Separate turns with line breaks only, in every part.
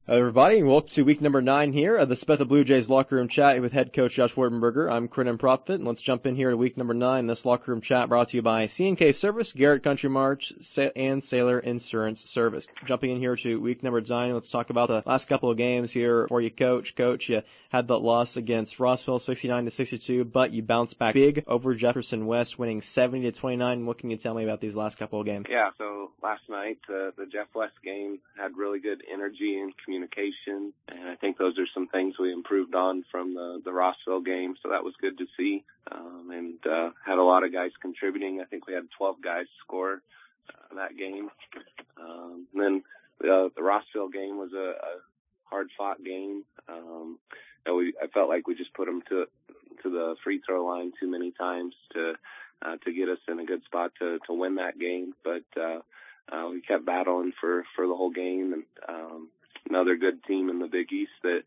Hello, everybody, and welcome to week number 9 here of the Spetha Blue Jays locker room chat with head coach Josh Wartenberger. I'm Crinan Profit, and let's jump in here to week number 9. This locker room chat brought to you by C&K Service, Garrett Country March, and Sailor Insurance Service. Jumping in here to week number 9, let's talk about the last couple of games here for you, Coach. Coach, you had that loss against Rossville, 69-62, but you bounced back big over Jefferson West, winning 70-29. What can you tell me about these last couple of games?
Yeah, so last night, the Jeff West game had really good energy and communication, and I think those are some things we improved on from the Rossville game, so that was good to see, and had a lot of guys contributing. I think we had 12 guys score that game. And then the Rossville game was a hard-fought game. I felt like we just put them to the free throw line too many times to get us in a good spot to win that game, but we kept battling for the whole game, and another good team in the Big East that,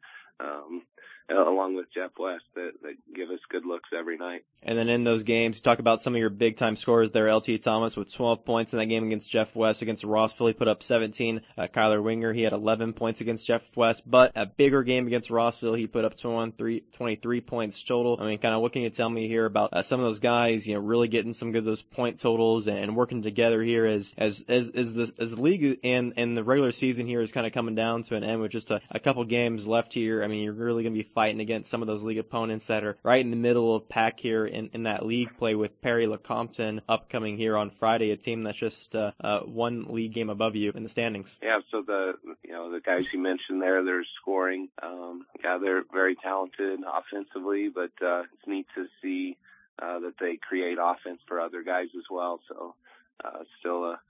along with Jeff West, that give us good looks every night.
And then in those games, talk about some of your big-time scorers there. LT Thomas with 12 points in that game against Jeff West. Against Rossville, he put up 17. Kyler Winger, he had 11 points against Jeff West. But a bigger game against Rossville, he put up 23 points total. I mean, kind of what can you tell me here about some of those guys, really getting some good those point totals and working together here as the league and the regular season here is kind of coming down to an end with just a couple games left here. I mean, you're really going to be fighting against some of those league opponents that are right in the middle of pack here in that league play, with Perry LeCompton upcoming here on Friday, a team that's just one league game above you in the standings.
Yeah, so the guys you mentioned there, they're scoring. They're very talented offensively, but it's neat to see that they create offense for other guys as well. So still a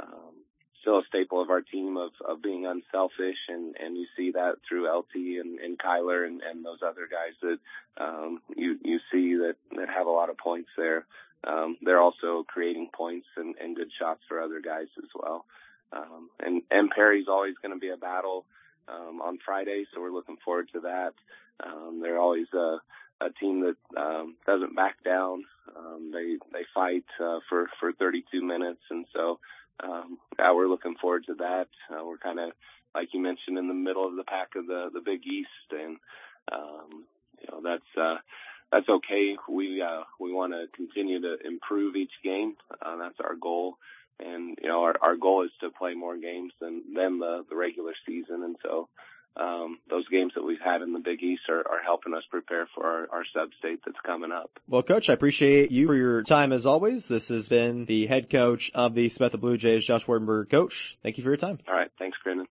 staple of our team of being unselfish, and you see that through LT and Kyler and those other guys that you see that have a lot of points there. They're also creating points and good shots for other guys as well. And Perry's always going to be a battle on Friday, so we're looking forward to that. They're always a team that doesn't back down. They fight for 32 minutes, and so we're looking forward to that. We're kind of, like you mentioned, in the middle of the pack of the Big East, and that's okay. We want to continue to improve each game. That's our goal, and our goal is to play more games than the regular season, and so those games that we've had in the Big East are helping us prepare for our sub-state that's coming up.
Well, Coach, I appreciate you for your time as always. This has been the head coach of the Spetha Blue Jays, Josh Wartenberger. Coach, thank you for your time.
All right. Thanks, Crinan.